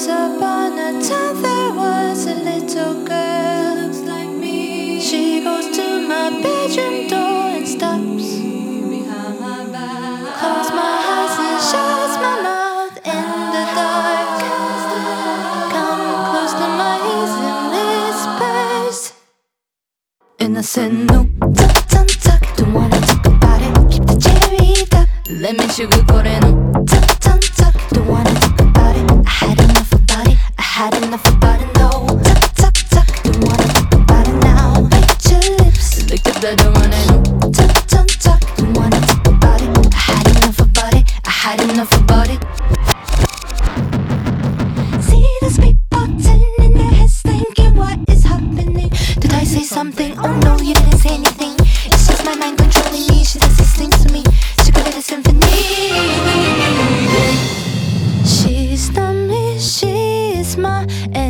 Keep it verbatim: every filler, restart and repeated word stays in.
upon a time there was a little girl who looks like me. She goes to my bedroom door and stops behind my back, close my eyes and shuts my mouth in the dark. Come close to my ears and whispers. And I said no, tuck, tuck, tuck. Don't wanna talk about it, keep the cherry up. Let me sugarcoat it, no, tuck, tuck, tuck. Don't wanna talk about it, I had enough about it, I had enough about it, no, tuck, tuck, tuck. Don't wanna talk about it now, bite your lips, lick the blood on it, no, tuck, tuck, tuck. Don't wanna talk about it, I had enough about it, I had enough about it. See those people turning their heads thinking what is happening. Did I say something? Oh no, you didn't say anything. It's just my mind controlling me. She does these things to me. She could a symphony. She's not me, she is my